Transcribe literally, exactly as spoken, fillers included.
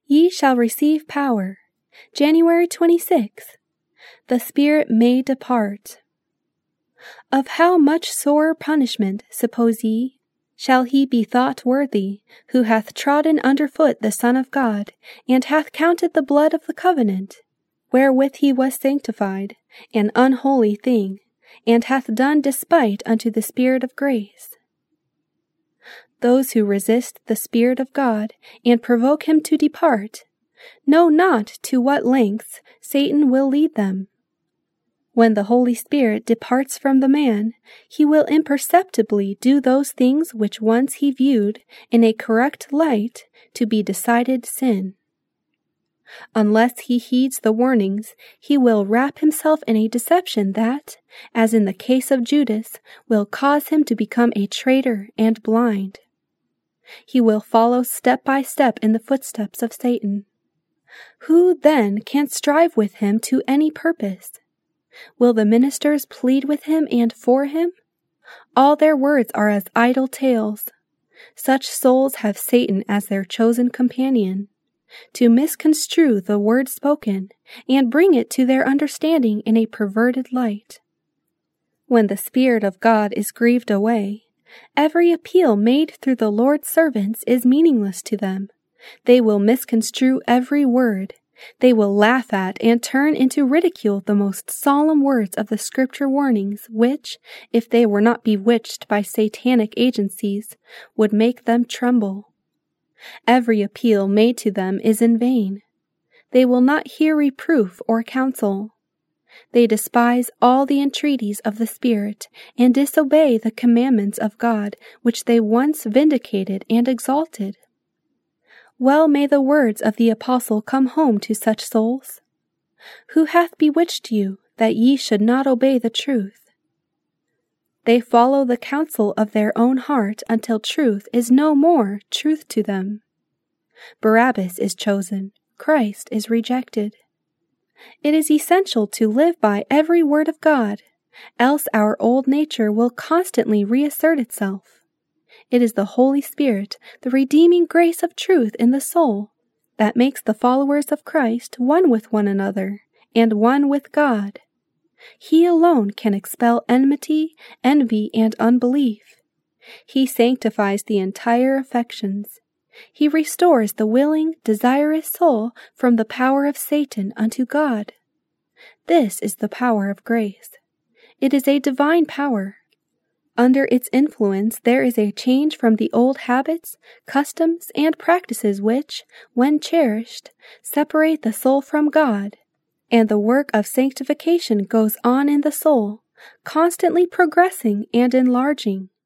Ye shall receive power. January twenty-sixth. The Spirit may depart. Of how much sorer punishment, suppose ye, shall he be thought worthy, who hath trodden under foot the Son of God, and hath counted the blood of the covenant, wherewith he was sanctified, an unholy thing, and hath done despite unto the Spirit of grace? Those who resist the Spirit of God, and provoke him to depart, know not to what lengths Satan will lead them. When the Holy Spirit departs from the man, he will imperceptibly do those things which once he viewed in a correct light to be decided sin. Unless he heeds the warnings, he will wrap himself in a deception that, as in the case of Judas, will cause him to become a traitor and blind. He will follow step by step in the footsteps of Satan. Who then can strive with him to any purpose? Will the ministers plead with him and for him? All their words are as idle tales. Such souls have Satan as their chosen companion, to misconstrue the word spoken and bring it to their understanding in a perverted light. When the Spirit of God is grieved away, every appeal made through the Lord's servants is meaningless to them. They will misconstrue every word. They will laugh at and turn into ridicule the most solemn words of the Scripture warnings which, if they were not bewitched by satanic agencies, would make them tremble. Every appeal made to them is in vain. They will not hear reproof or counsel. They despise all the entreaties of the Spirit and disobey the commandments of God which they once vindicated and exalted. Well may the words of the apostle come home to such souls. Who hath bewitched you, that ye should not obey the truth? They follow the counsel of their own heart until truth is no more truth to them. Barabbas is chosen, Christ is rejected. It is essential to live by every word of God, else our old nature will constantly reassert itself. It is the Holy Spirit, the redeeming grace of truth in the soul, that makes the followers of Christ one with one another, and one with God. He alone can expel enmity, envy, and unbelief. He sanctifies the entire affections. He restores the willing, desirous soul from the power of Satan unto God. This is the power of grace. It is a divine power. Under its influence there is a change from the old habits, customs, and practices which, when cherished, separate the soul from God, and the work of sanctification goes on in the soul, constantly progressing and enlarging.